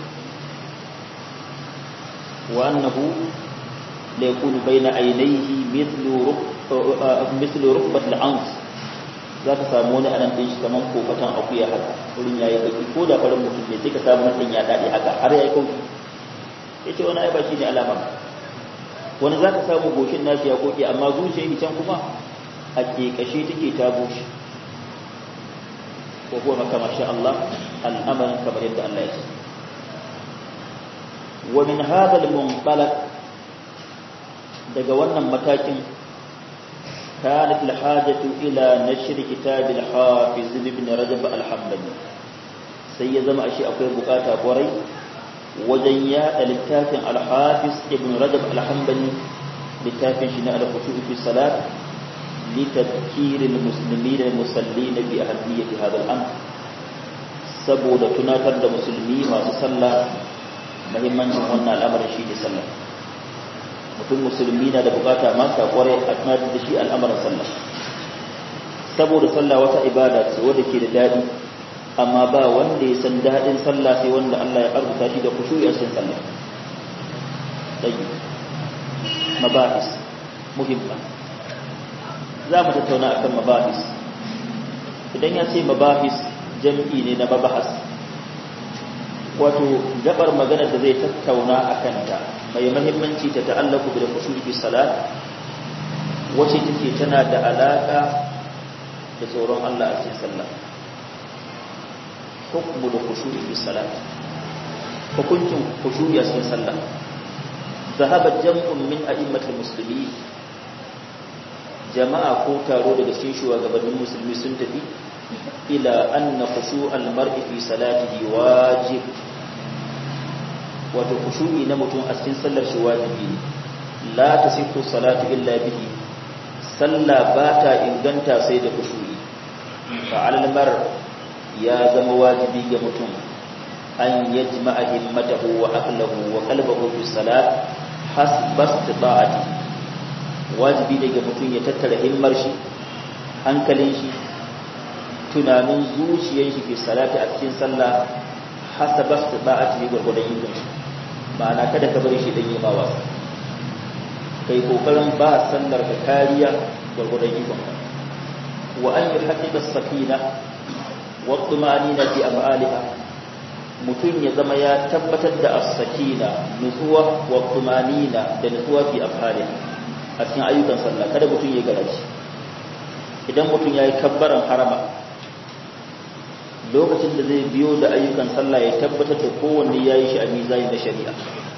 wa annahu la yakunu baina ainaihi mithlu rukbat al-ans, za ka samu wani anan din shi kaman kofatan akuya haka, wurin yayi baki, ko da farin mutum ne sai ka samu nan din ya dade haka har yayi kauki. yace wani ai ba shi ne alama. wani za ka samu goshin nashi ya koke, amma zuciyar shi can kuma a kekashe take ta bushe. ko kuma kama sha Allah, al'amarin kamar yadda Allah ya ce. wa min hadha al-munṭalaq, daga wannan matakin, كانت الحاجة إلى نشر كتاب الحافظ ابن رجب الحنبلي، سيزم أشياء أقوى بقاتا قري وجنيا للتافع الحافظ ابن رجب الحنبلي، للتافع شناء الخشوع في الصلاة، لتذكير المسلمين المصلين بأهمية هذا الأمر، سبود تناتر المسلمين وتصلى مهما هنا الأمر الشيء صلى. mutum musulmi na da bukata masa kware a tunatar da shi al'amarin sallah, saboda sallah wata ibada ce wadda ke da daɗi, amma ba wanda ya san daɗin sallah sai wanda Allah ya arzuta shi da khushu'i a cikin sallah. Tayyib, mabahis muhimma, za mu tattauna akan mabahis. idan ya ce mabahis jam'i ne na mabahas, wato gabar magana da zai tattauna a kanta mai mahimmanci ta ta'allaku bil khushu'i fi salat, wace take tana da alaka da tsoron Allah a cikin sallah. hukmu da khushu'i fi salat, hukuncin khushu'i a cikin sallah zahaba jam'un min a'immatil muslimin jama'a ko taro daga cikin shugabannin musulmi sun tafi ila anna khushu'al mar'i fi salatihi wajib wato khushu'i na mutum a cikin sallar shi wajibi ne la tasihhu salatu illa bihi sallah ba ta inganta sai da khushu'i fa 'ala al-mar ya zama wajibi ga mutum an yajma'a himmatahu wa aqlahu wa qalbahu fi salat hasba istita'ati wajibi ne ga mutum ya tattara himmar shi hankalin shi tunanin zuciyar shi fi salati a cikin sallah hasba istita'ati gurgurdan yin shi ma'ana kada ka bari shi dan yi ma wasa kai kokarin ba sallar ka kariya gurgurdan yin wa an yuhaqqiqa as-sakina wa at-tumanina fi af'aliha mutum ya zama ya tabbatar da as-sakina nutsuwa wa at-tumanina da nutsuwa fi af'aliha a cikin ayyukan sallah kada mutum ya garaji idan mutum yayi kabbaran harama lokacin da zai biyo da ayyukan sallah ya tabbatar da kowanne yayi shi a mizani na shari'a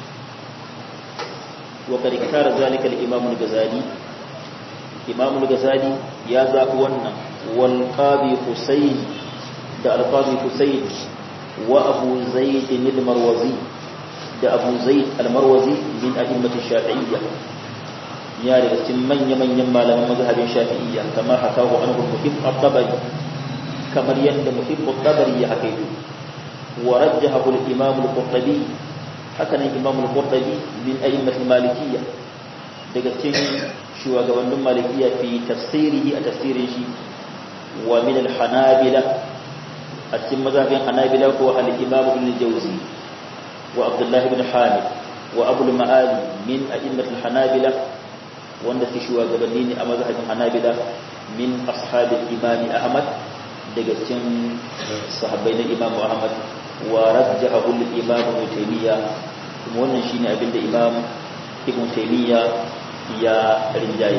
wa kad ikhtara zalika al-imam al-ghazali imam al-ghazali ya zabi wannan wal qadi husayn da al-qadi husayn wa abu zaid al-marwazi da abu zaid al-marwazi min a'immati shafi'iyya ya daga cikin manyan malaman mazhabin shafi'iyya kama hakahu anhu muhib at-tabari kamar yadda muhib at-tabari ya hakaito wa rajjahu al-imam al-qurtubi haka nan imam al-qurtubi min a'immati malikiyya daga cikin shugabannin malikiyya fi tafsirihi a tafsirin shi wa min al-hanabila a cikin mazhabin hanabila ko al-imam ibn al-jawzi wa abdullah ibn hamid wa abu al-ma'ali min a'immat al-hanabila wanda su shugabanni ne a mazhabin hanabila min ashabil imam ahmad daga cikin sahabbai na imam ahmad wa rajjahu al-imam ibn taymiyyah kuma wannan shine abinda imam ibn taymiyyah ya rinjaye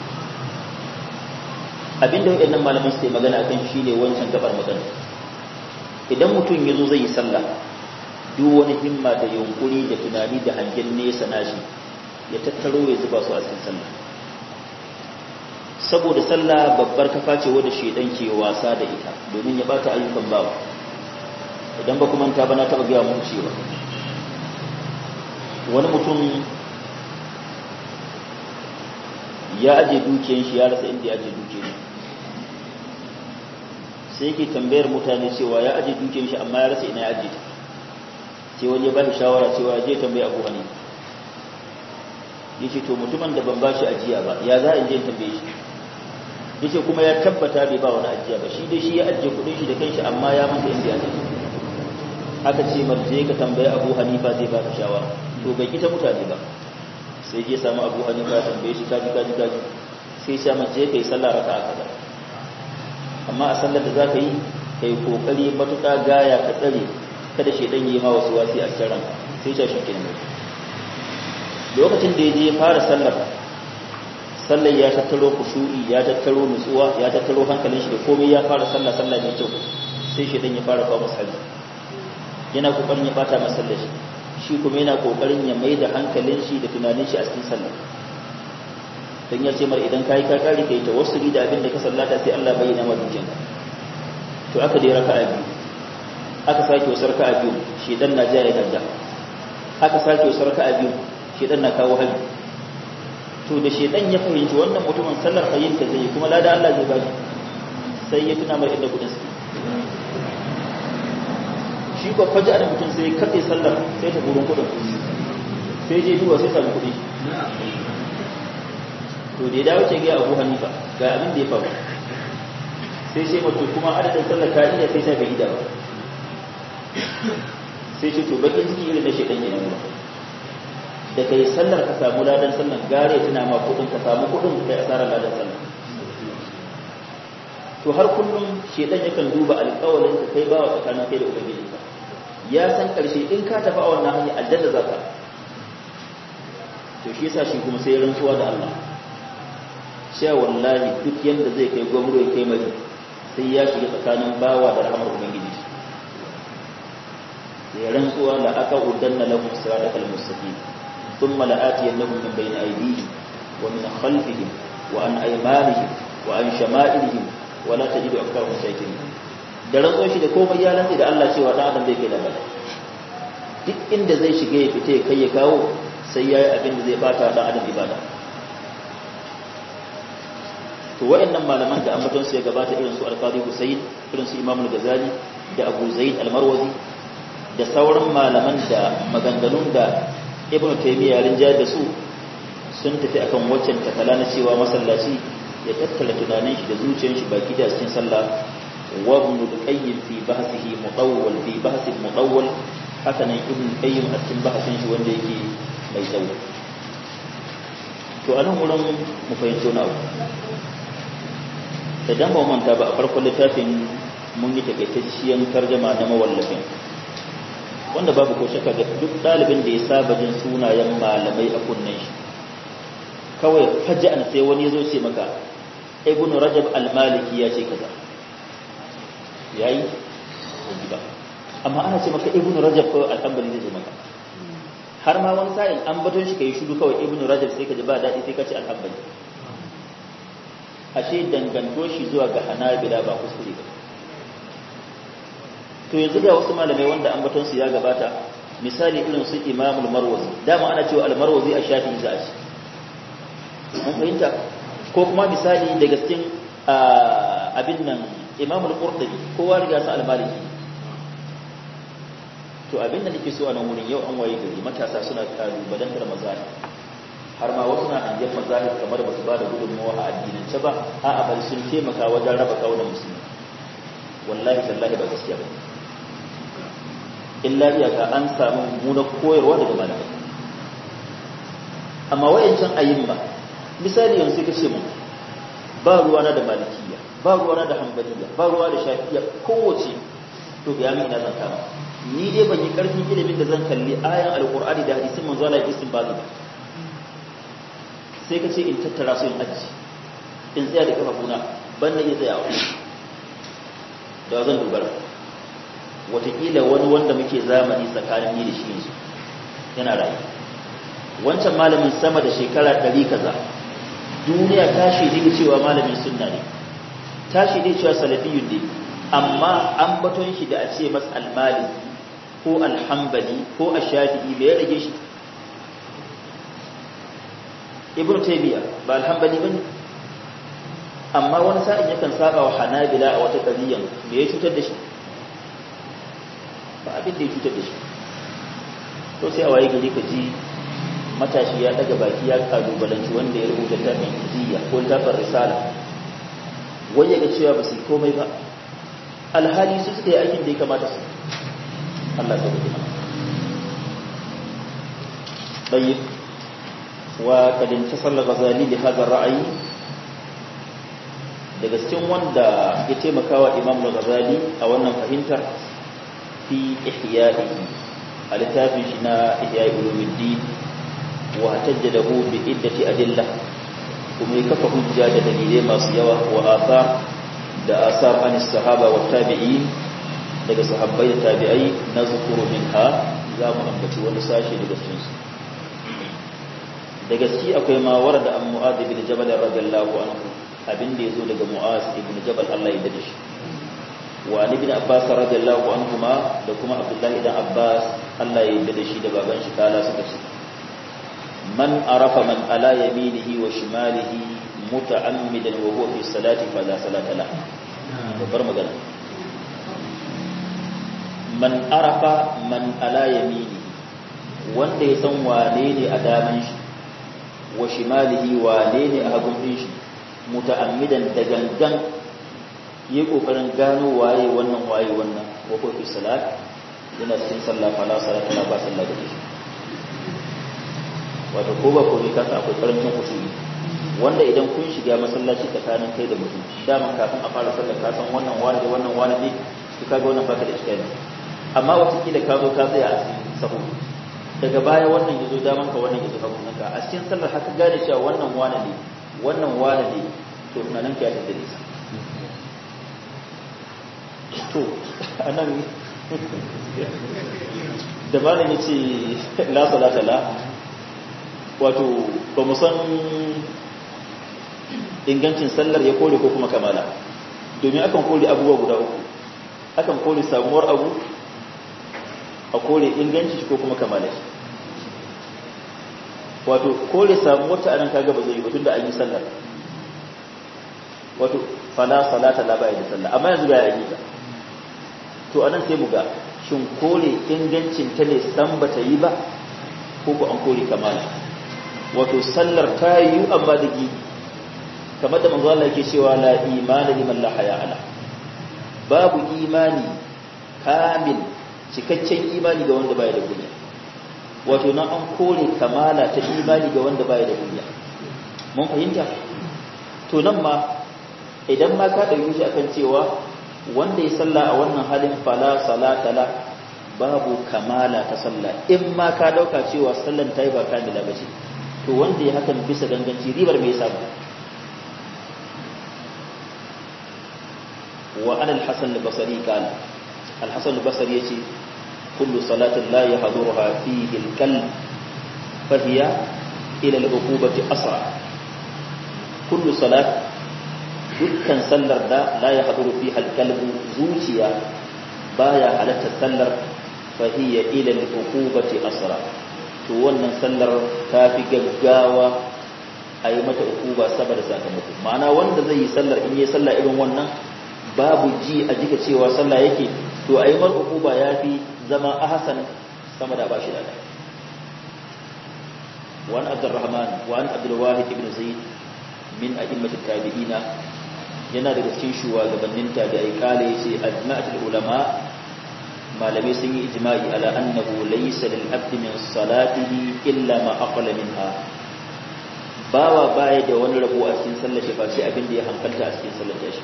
abinda waɗannan malaman suke magana akan shine wancan gabar magana idan mutum yazo zai yi sallah duk wani himma da yunkuri da tunani da hangen nesa nashi ya tattaro ya zuba su a cikin sallah saboda sallah babbar kafa ce wanda shedan ke wasa da ita domin ya bata ayyukan bawa idan ba kuma ta bana taba ga mu cewa wani mutum ya aje dukiyar shi ya rasa inda ya aje dukiyar sai yake tambayar mutane cewa ya aje dukiyar shi amma ya rasa ina ya aje ta sai wani ya ba shi shawara cewa je tambaye Abu Hanifa yace to mutumin da ban bashi ajiya ba ya za in je tambaye shi yace kuma ya tabbata bai ba wani ajiya ba shi dai shi ya aje kudin shi da kanshi amma ya manta inda ya aje aka ce marje ka tambaye Abu Hanifa zai baka shawara to bai kita mutane ba sai je samu Abu Hanifa tambaye shi kaji sai sai mace kai sallah raka'a kaza amma a sallar da zaka yi kai kokari matuƙa gaya ka tsare kada shedan yi ma wasu wasi a cikin ranka sai ta shi kenan lokacin da yaje fara sallar ya tattaro kushu'i ya tattaro nutsuwa ya tattaro hankalin shi da komai ya fara sallah mai kyau sai shedan ya fara kawo masa yana kokarin ya bata masa sallar shi kuma yana kokarin ya mai da hankalin shi da tunanin shi a cikin sallah dan ya ce mar idan kai ka kare kai tawassuli da abin da ka sallata sai Allah bayyana maka dukinka to aka dai raka'a biyu aka sake wasu raka'a biyu shedan na jaya gadda aka sake wasu raka'a biyu shedan na kawo hali to da shedan ya fahimci wannan mutumin sallar fayyinta zai kuma lada Allah zai baki sai ya tuna mai inda kudin su shi ko faji a mutum sai katse sallar sai ta gurin kudin sai je duwa sai sami kudi to da ya dawo ce ga Abu Hanifa ga abin da ya faru sai sai mutum kuma adadin sallar ka iya sai ta bai ida ba sai ce to bakin ciki irin na shedan yana ba da kai sallar ka samu ladan sallar gare tana ma kudin ka samu kudin kai asarar ladan sallar to har kullum shedan yakan duba alƙawarin ka kai bawa tsakanin kai da ubangiji ya san karshe in ka tafi a wannan hanya aljanna zaka to shi yasa shi kuma sai rantsuwa da Allah cewa wallahi duk yanda zai kai gwamro ya kai mai sai ya shiga tsakanin bawa da rahmar ubangiji ya rantsuwa la aqudanna lahum siratal mustaqim thumma la'atiyannahum min bayni aydihim wa min khalfihim wa an aymanihim wa an shama'ilihim wa la tajidu aktharahum shakirin da rantsuwa shi da komai ya rantsi da Allah cewa dan adam bai kai da bala duk inda zai shiga ya fita ya kai ya kawo sai yayi abin da zai bata dan adam ibada to wa'annan malaman da ambaton su ya gabata irin su al-Qadi Husayn irin su Imam al-Ghazali da Abu Zaid al-Marwazi da sauran malaman da maganganun da Ibn Taymiyyah rinjayar da su sun tafi akan waccan takala na cewa masallaci ya tattala tunanin shi da zuciyar shi baki da cikin sallah wa Ibn al-Qayyim fi bahsihi mutawwal fi bahsi mutawwal haka nan Ibn Qayyim a cikin bahasin shi wanda yake mai tsawo to anan wurin mu fahimci wani abu idan ba manta ba a farkon littafin mun yi takaitacciyar tarjuma na mawallafin wanda babu ko shakka ga duk dalibin da ya saba jin sunayen malamai a kunnen shi kawai faja'an sai wani yazo ce maka Ibn Rajab al-Maliki ya ce kaza yayi ba amma ana ce maka Ibn Rajab ko al-Hanbali zai maka har ma wani sa'in an baton shi kai shudu kawai Ibn Rajab sai ka ji ba dadi sai ka ce al-Hanbali ashe danganto shi zuwa ga Hanabila ba kuskure ba to yanzu ga wasu malamai wanda ambaton su ya gabata misali irin su Imam al-Marwazi dama ana cewa al-Marwazi a Shafi'i za a ce mun fahimta ko kuma misali daga cikin abin nan Imam al-Qurtubi kowa riga sa al-Maliki to abin da nake so a nan wurin yau an waye gari matasa suna kalubalantar mazahib har ma wasu na hangen mazahib kamar ba su ba da gudunmawa a addinance ba a'a bari sun taimaka wajen raba kawo da musulmi wallahi tallahi ba gaskiya ba illa iyaka an samu mummunar koyarwa daga malamai amma wayancan ayyimma misali yanzu ka ce mun ba ruwana da malikiya ba ruwana da hanbaliya ba ruwa da shafi'iyya kowace to ga yamin ina zan kama ni dai ban yi karfin ilimin da zan kalli ayan alqur'ani da hadisin manzo Allah istinbazi ba sai ka ce in tattara su in aji in tsaya da kafafuna ban na iya tsayawa da zan dogara watakila wani wanda muke zamani tsakanin ni da shi yanzu yana rayu wancan malamin sama da shekara 100 kaza duniya ta shaidi cewa malamin sunna ne ta shaidi cewa salafiyyun ne amma an baton shi da a ce mas almali ko alhambali ko ashafi'i bai rage shi ibnu taymiya ba alhambali bane amma wani sa'in yakan saba wa hanabila a wata qadiyan me ya cutar da shi ba abin da ya cutar da shi to sai a waye gari ka ji matashi ya daga baki ya kalubalanci wanda ya rubuta tafin iziya ko tafin risala wai ya ga cewa ba su komai ba alhali su suka yi aikin da ya kamata su Allah ta gudu bayyana وقد انتصر الغزالي لهذا الرأي daga cikin wanda ya taimaka wa Imam al-Ghazali a wannan fahimtar fi ihya'ihi a littafin shi na Ihya' Ulumuddin wa tajjadahu bi iddati adilla kuma ya kafa hujja da dalilai masu yawa wa athar da asar an sahaba wa tabi'in daga sahabbai da tabi'ai nazkuru minha za mu ambaci wani sashi daga cikin su da gaske akwai ma warada an Mu'adh ibn Jabal radiyallahu anhu abin da yazo daga Mu'adh ibn Jabal Allah ya dade shi wa ibn Abbas radiyallahu anhuma da kuma Abdullah ibn Abbas Allah ya dade shi da baban shi kala suka ce man arafa man ala yaminihi wa shimalihi muta'ammidan wa huwa fi salati fa la salata la babbar magana man arafa man ala yaminihi wanda ya san wane ne a daman shi wa shimalihi wane ne a hagun din shi muta'ammidan da gangan yi kokarin gano waye wannan wa ko fi salat yana cikin sallah fa la salata la ba sallah da shi wato ko ba ko ne ka sa akwai karancin usuli wanda idan kun shiga masallaci tsakanin kai da mutum daman kafin a fara sallar ka san wannan wani da wannan wani ne to kaga wannan baka da iskali amma wata kila ka zo ka tsaya a cikin sahu daga baya wannan yazo daman ka wannan yazo hagun ka a cikin sallar haka gane cewa wannan wani ne wannan wani ne to tunanin ka ya tafi to anan da ba ne ce la salata la wato ba mu san ingancin sallar ya kore ko kuma kamala domin akan kore abubuwa guda uku akan kore samuwar abu a kore inganci ko kuma kamala shi wato kore samuwar ta anan kaga ba zai yi ba tunda an yi sallar wato fala salata la ba da sallah amma yanzu ba ya yi ta to anan sai mu ga shin kore ingancin ta ne san bata yi ba ko ko an kore kamala wato sallar ta yi amma da gidi kamar da manzo Allah yake cewa la imani liman la haya ala babu imani kamil cikakken imani ga wanda baya da kunya wato nan an kore kamala ta imani ga wanda baya da kunya mun fahimta to nan ma idan ma ka dauke shi akan cewa wanda ya salla a wannan halin fala salata la babu kamala ta salla in ma ka dauka cewa sallan tayi ba kamila bace to wanda ya hakan bisa ganganci ribar me yasa وعن الحسن البصري قال الحسن البصري يقول كل صلاة لا يحضرها فيه الكلب فهي إلى العقوبة أسرع كل صلاة dukkan sallar da la ya haduru fi halkalbu zuciya baya halatta sallar fahiyya ila al-uqubati asra to wannan sallar ta fi gaggawa a yi mata uquba saboda sakamako ma'ana wanda zai yi sallar in yi sallah irin wannan babu ji a jika cewa sallah yake to ayi mar uquba yafi zama ahsan sama da bashi da wa an abdurrahman wa an abdul wahid ibn zaid min a'immat at-tabi'ina yana daga cikin shugabannin tabi'ai kale yace ajma'atul ulama malamai sun yi ijma'i ala annahu laysa lil abdi min salatihi illa ma aqala minha bawa baya da wani rabo a cikin sallar shi fa sai abin da ya hankalta a cikin sallar shi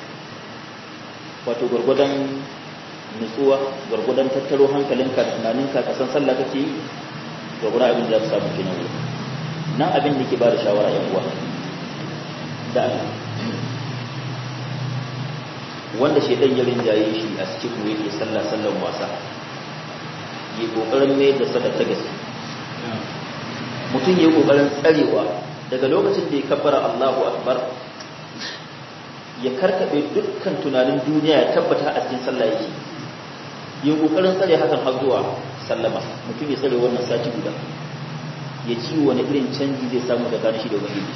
wato gurgudan nutsuwa gurgudan tattaro hankalinka da tunaninka ka san sallah kake yi gurgudan abin da za ka samu kenan nan abin da ke ba da shawara yan uwa da wanda shedan ya rinjaye shi a cikin yake sallan wasa yi kokarin mai da sada ta gaske mutum yayi kokarin tsarewa daga lokacin da ya kabbara Allahu akbar ya karkabe dukkan tunanin duniya ya tabbata a cikin sallah yake yin kokarin tsare hakan har zuwa sallama mutum ya tsare wannan sati guda ya ci wani irin canji zai samu da gane shi da ubangiji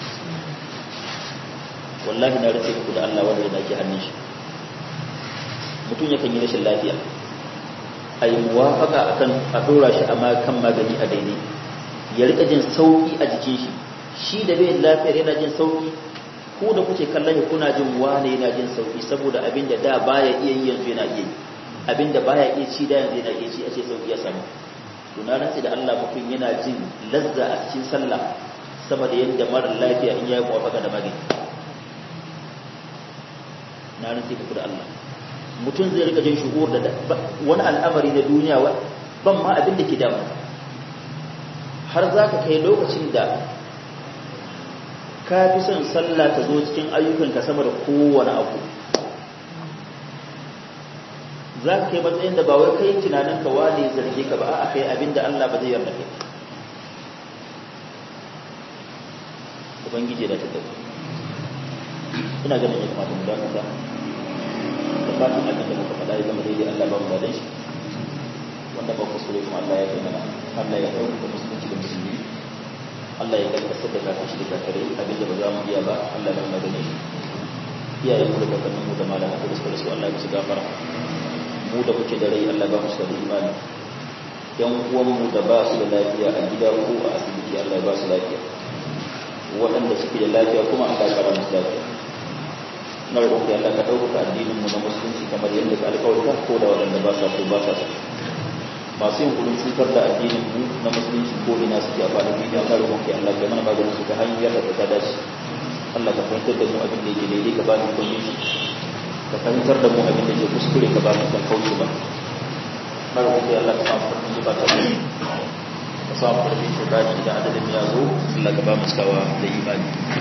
wallahi na rantsa ku da Allah wanda yake hannun shi mutum yakan yi rashin lafiya ayi muwafaka akan a dora shi amma kan magani a daidai ya rika jin sauki a jikin shi shi da bai lafiyar yana jin sauki ko da kuke kallon shi kuna jin wane yana jin sauki saboda abinda da baya iya yi yanzu yana iya yi abinda baya iya ci da yanzu yana iya ci a ce sauki ya samu to na rantsi da Allah mutum yana jin lazza a cikin sallah sama da yadda mara lafiya in yayi muwafaka da magani na rantsi da Allah mutum zai rika jin shuhur da wani al'amari na duniya ban ma abin da ke damu har zaka kai lokacin da ka fi son sallah ta zo cikin ayyukanka sama da kowane abu za ka kai matsayin da ba wai kai tunanin ka wane zarge ka ba a kai abin da Allah ba zai yarda kai ubangiji da ta dauka ina ganin ya kamata mu dakata da fatan abin da muka faɗa ya zama daidai Allah ba mu dadan shi wanda ba kuskure kuma Allah ya kai mana Allah ya dauka musulunci da musulmi Allah ya karkasar da kafin shi da kakare abinda ba za mu iya ba Allah ya magane shi iyayen mu da kakannin mu da malaman da suka rasu Allah ya musu gafara mu da kuke da rai Allah ba mu da imani yan uwan mu da ba su da lafiya a gida ko a asibiti Allah ya ba su lafiya waɗanda suke da lafiya kuma Allah ya kara musu lafiya na roƙon ka Allah ka ɗaukaka addinin mu na musulunci kamar yadda ka alƙawarta ko da waɗanda ba sa so ba sa so masu yin kudin cutar da addinin mu na musulunci ko ina suke a faɗin duniya ka roƙon kai Allah kai mana maganin su ta hanyar da ta dace Allah ka fahimtar da mu abin da yake daidai ka ba mu kun shi ka fahimtar da mu abin da yake kuskure ka ba mu kan kauce ba na roƙon kai Allah ka samu farkin zubata ka samu farkin shugaba idan adadin ya zo Allah ka ba mu cikawa da imani